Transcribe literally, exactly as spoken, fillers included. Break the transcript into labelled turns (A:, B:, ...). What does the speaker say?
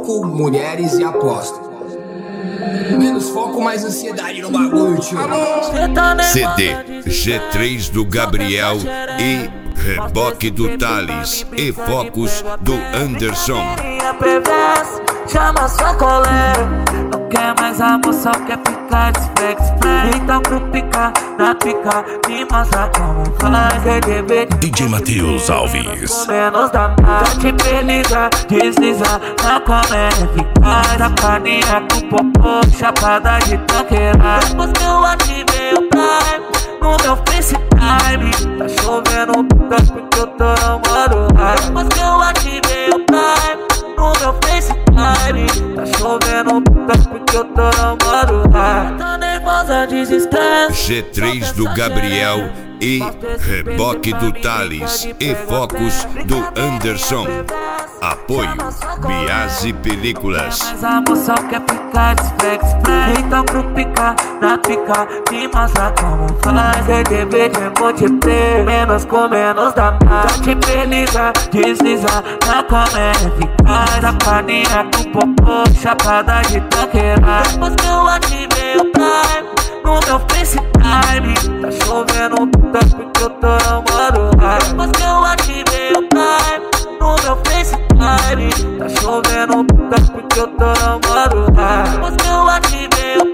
A: foco, mulheres e aposta. Menos foco, mais ansiedade no bagulho, tio.
B: C D G três do Gabriel e reboque do Thales e focos do Anderson.
C: Chama sua colega, não quer mais amor, só quer ficar desflex. Então pro pica, na pica, me mostra como faz.
D: D J Matheus Alves.
C: Menos da mata, te beleza, desliza na comédia eficaz. A caninha do popô, chapada de tanqueira. Depois que eu ativei o Prime, no meu FaceTime, tá chovendo puta porque eu tô namorando. Depois que eu ativei o Prime, no meu FaceTime, tá chovendo puta porque eu tô namorando. Tô nervosa, desestresse.
B: G três do Gabriel e reboque do Thales e focos do Anderson. Apoio Biase Películas.
C: Mas a moça quer ficar desflex. Então pro pica, na pica, me mostra como faz. C D B de Monte P, menos com menos da mata. Te beleza, desliza na comédia eficaz. A caninha do popô, chapada de tanqueira. Depois que eu ativei o Prime, no meu FaceTime, tá chovendo puta porque eu tô namorando. Depois que eu ativei o Prime, no meu FaceTime, tá chovendo puta porque eu tô namorando. Depois que eu ativei o